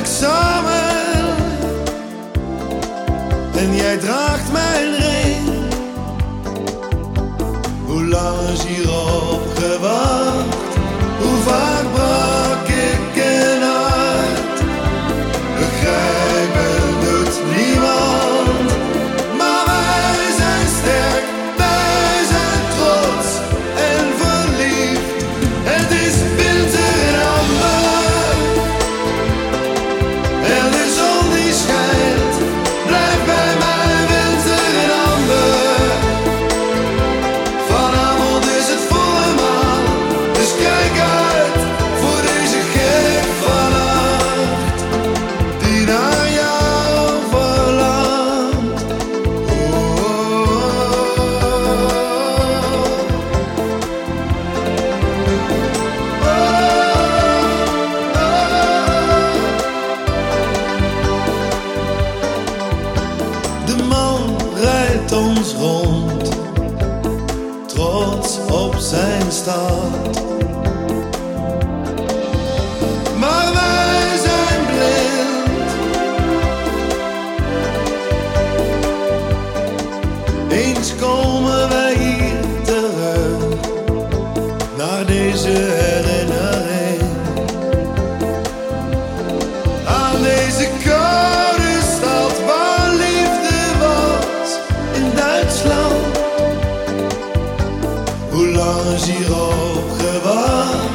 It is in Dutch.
samen en jij draagt mijn ring. Hoe lang is hierop gewacht? Hoe vaak brak ik een hart? Begrijpen doet niemand, maar wij zijn sterk, wij zijn trots en verliefd. Het is winter en amber en de zon die schijnt. Blijf bij mij, winter en amber. Vanavond is het volle maan, dus kijk uit voor deze gek vannacht die naar jou verlangt. De man rijdt ons rond, trots op zijn stad. Maar wij zijn blind. Eens komen wij hier terug naar deze herinnering aan deze koude stad waar liefde was in Duitsland. Hoe lang is hierop gewacht?